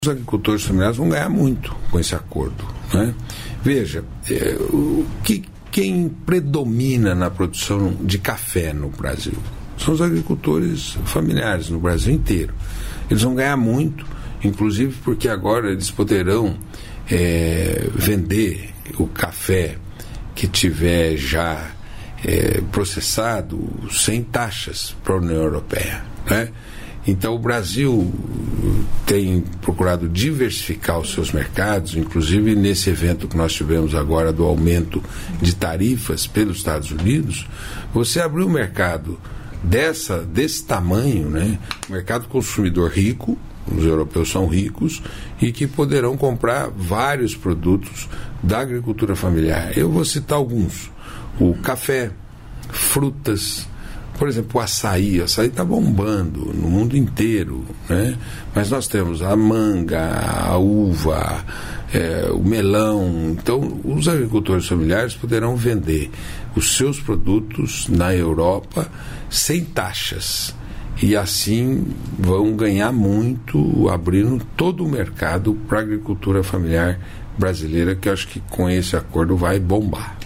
Os agricultores familiares vão ganhar muito com esse acordo, né? Veja, quem predomina na produção de café no Brasil são os agricultores familiares no Brasil inteiro. Eles vão ganhar muito, inclusive porque agora eles poderão vender o café que tiver já processado sem taxas para a União Europeia, né? Então o Brasil tem procurado diversificar os seus mercados, inclusive nesse evento que nós tivemos agora do aumento de tarifas pelos Estados Unidos. Você abriu um mercado desse tamanho, né? Um mercado consumidor rico, os europeus são ricos, e que poderão comprar vários produtos da agricultura familiar. Eu vou citar alguns: o café, frutas. Por exemplo, o açaí está bombando no mundo inteiro, né? Mas nós temos a manga, a uva, o melão. Então, os agricultores familiares poderão vender os seus produtos na Europa sem taxas. E assim vão ganhar muito, abrindo todo o mercado para a agricultura familiar brasileira, que eu acho que com esse acordo vai bombar.